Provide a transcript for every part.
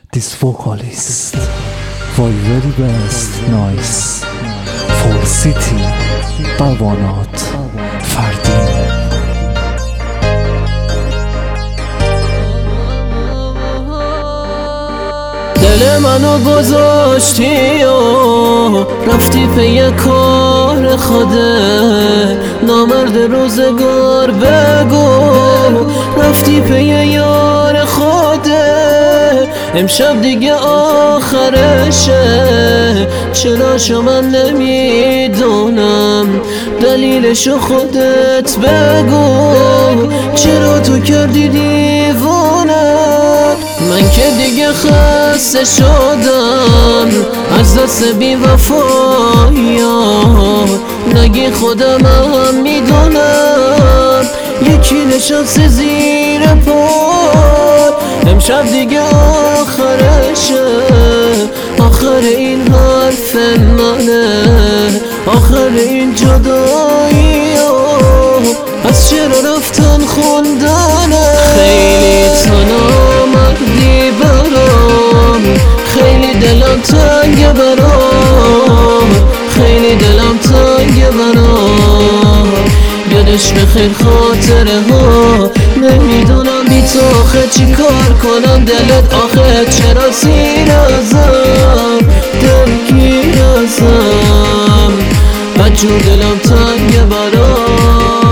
This vocalist for very best noise for city قوانات فردین. دل منو گذاشتی و رفتی پی کار خوده، نامرد روزگار بگو رفتی پی یار خوده. امشب دیگه آخرشه، چراشو من نمیدونم، دلیلشو خودت بگو، چرا تو کردی دیوونه؟ من که دیگه خسته شدم از دست بی وفایا، نگی خودم هم میدونم یکی نشسته زیر پای. امشب دیگه آخرشه، آخر این حرف منه، آخر این جدایی از چرا رفتن خوندنه. خیلی تنامردی برام، خیلی دلم تنگ برام، خیلی دلم تنگ برام. یادش بخیر خاطره ها، نمیدونم بی تو آخه چی کار کنم. دلت آخه چرا سیر ازم، دلگیر ازم، بدجور دلم تنگ برام.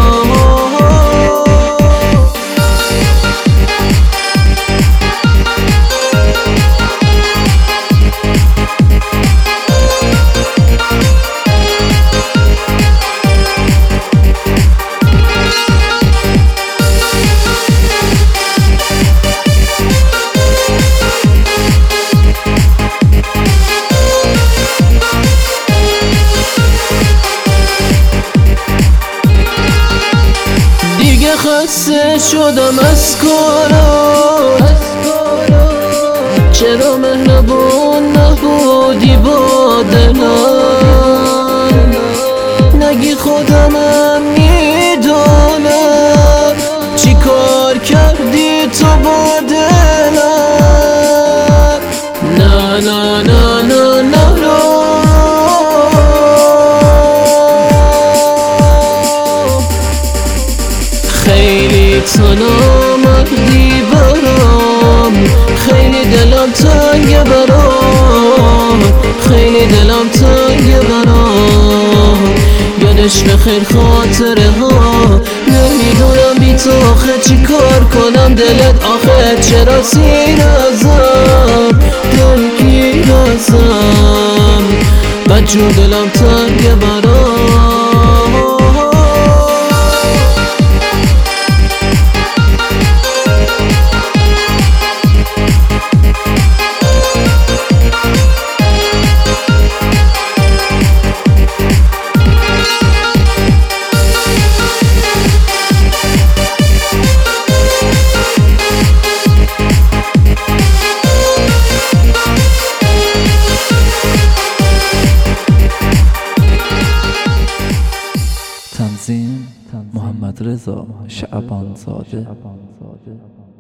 خسته شدم از کارا، چرا مهربون نبودی با دلم؟ نگی خودمم میدونم چی کار کردی تو با دلم. نه نه نه نه نه خیلی تنامردی برام، خیلی دلم تنگ برام، خیلی دلم تنگ برام. یادش بخیر خاطره ها، نمیدونم بی تو آخه چی کار کنم. دلت آخه چرا سیر ازم، دلگیر ازم، بدجور دلم تنگ برام. تنظیم محمد رضا شعبان زاده.